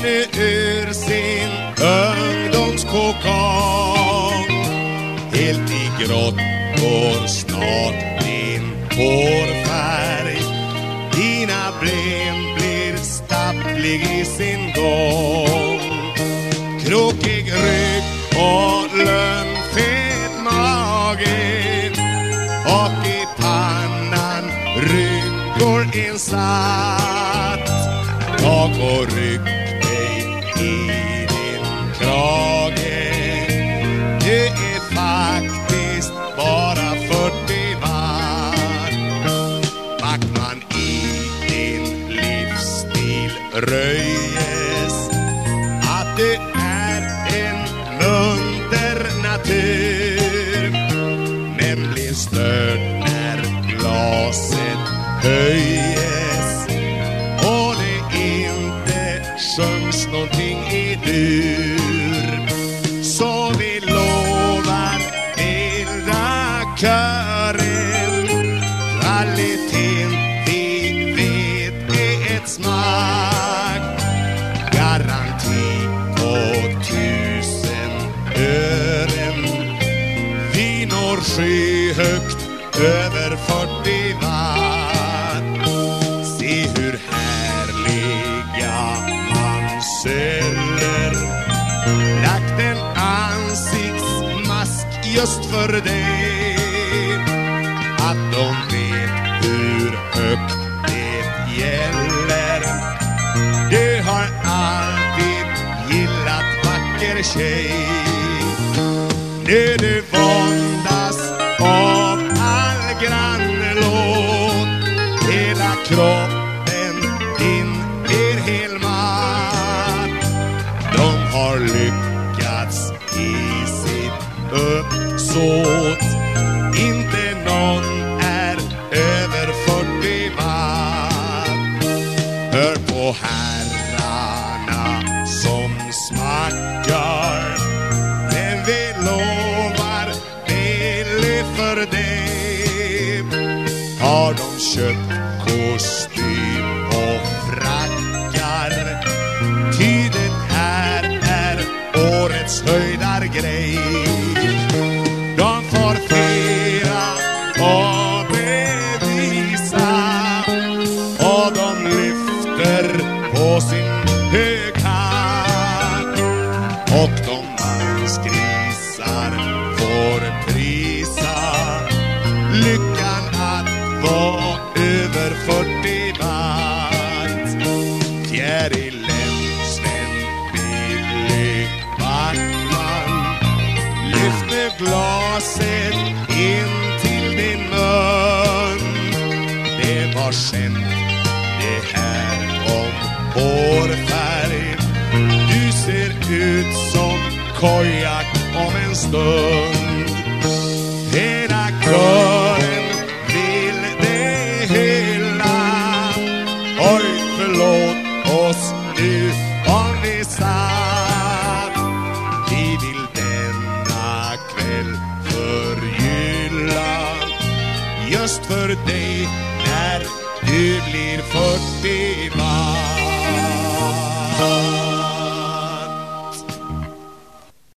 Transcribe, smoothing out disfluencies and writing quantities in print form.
nu ur sin ungdomskokong. Helt i grått går snart din hårfärg. Dina ben blir stapplig i sin gång. Krokig rygg och lönnfet mage. Och i pannan rynkor insatt. Tak och ryck dig i din krage. Det är faktiskt bara 40 watt. Backman i din livsstil röjes att du är en munter natur. Men blir störd när glaset höjes och det inte sjungs någonting i dur. Så vi lovar hela kören kvaliteten vi vet är ett smak. Garanti på 1000 ören. Vi når skyhögt över 40 watt. Se hur härliga manceller lagt en ansiktsmask just för dig. Att de vet hur högt det gäller. Du har alltid gillat vacker tjej. Nu du våndas av all grannlåt. Hela kroppen din är helmatt. De har lyckats i sitt uppsåt. Inte någon är över 40 watt. Hör på herrarna som smackar. Men vi lovar billigt för det. Har de köpt kostym och frackar. Ty det här är årets höjdargrej. De får fira och bevisa. Och de lyfter på sin hög hatt. Och de mansgrisar får prisa lyckan att vara över 40 watt. Fjärilen, Sven, Billy, Backman. Lyft nu glaset in till din mun. Det var skämt det här om hårfärg. Du ser ut som kojak om en stund. Hela kören vill det hela. Oj, förlåt oss nu om vi satt. Vi vill denna kväll förgylla just för dig när du blir 40 watt.